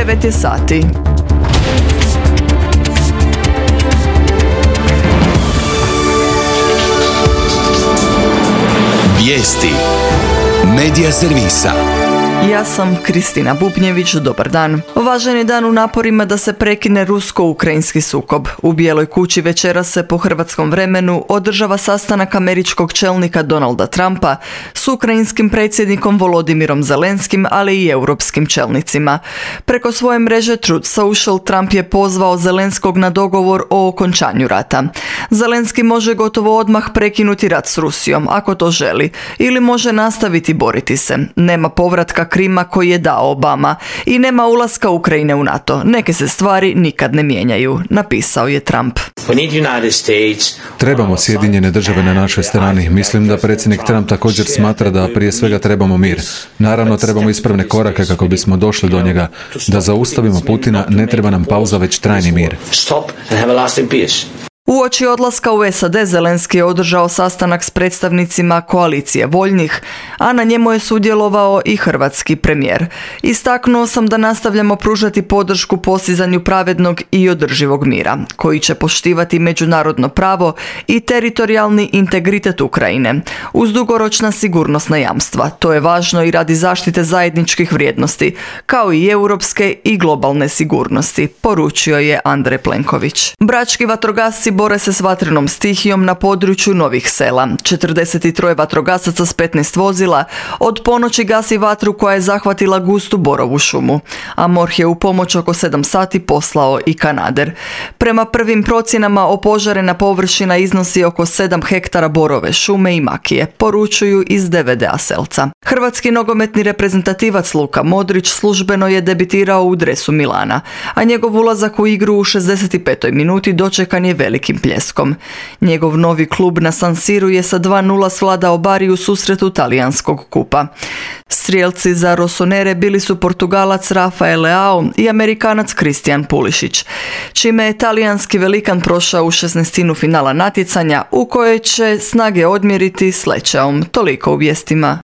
9 je sati. Vijesti Medija servisa. Ja sam Kristina Bubnjević, dobar dan. Važan je dan u naporima da se prekine rusko-ukrajinski sukob. U Bijeloj kući večeras se po hrvatskom vremenu održava sastanak američkog čelnika Donalda Trumpa s ukrajinskim predsjednikom Volodimirom Zelenskim, ali i europskim čelnicima. Preko svoje mreže Truth Social Trump je pozvao Zelenskog na dogovor o okončanju rata. Zelenski može gotovo odmah prekinuti rat s Rusijom, ako to želi, ili može nastaviti boriti se. Nema povratka Krima koji je dao Obama i nema ulaska Ukrajine u NATO. Neke se stvari nikad ne mijenjaju, napisao je Trump. Trebamo Sjedinjene države na našoj strani. Mislim da predsjednik Trump također smatra da prije svega trebamo mir. Naravno, trebamo ispravne korake kako bismo došli do njega. Da zaustavimo Putina, ne treba nam pauza, već trajni mir. Uoči odlaska u SAD, Zelenski je održao sastanak s predstavnicima koalicije voljnih, a na njemu je sudjelovao i hrvatski premijer. Istaknuo sam da nastavljamo pružati podršku postizanju pravednog i održivog mira, koji će poštivati međunarodno pravo i teritorijalni integritet Ukrajine, uz dugoročna sigurnosna jamstva. To je važno i radi zaštite zajedničkih vrijednosti, kao i europske i globalne sigurnosti, poručio je Andrej Plenković. Brački vatrogasci bore se s vatrenom stihijom na području Novih Sela. 43 vatrogasaca s 15 vozila od ponoći gasi vatru koja je zahvatila gustu borovu šumu, a MORH je u pomoć oko 7 sati poslao i kanader. Prema prvim procjenama opožarena površina iznosi oko 7 hektara borove šume i makije, poručuju iz DVD-a Selca. Hrvatski nogometni reprezentativac Luka Modrić službeno je debitirao u dresu Milana, a njegov ulazak u igru u 65. minuti dočekan je velikim pljeskom. Njegov novi klub na San Siru je sa 2:0 svladao Bari u susretu talijanskog kupa. Strijelci za Rossonere bili su Portugalac Rafael Leao i Amerikanac Christian Pulisic, čime je talijanski velikan prošao u 16. finala natjecanja u kojoj će snage odmjeriti s Lecceom. Toliko u vijestima.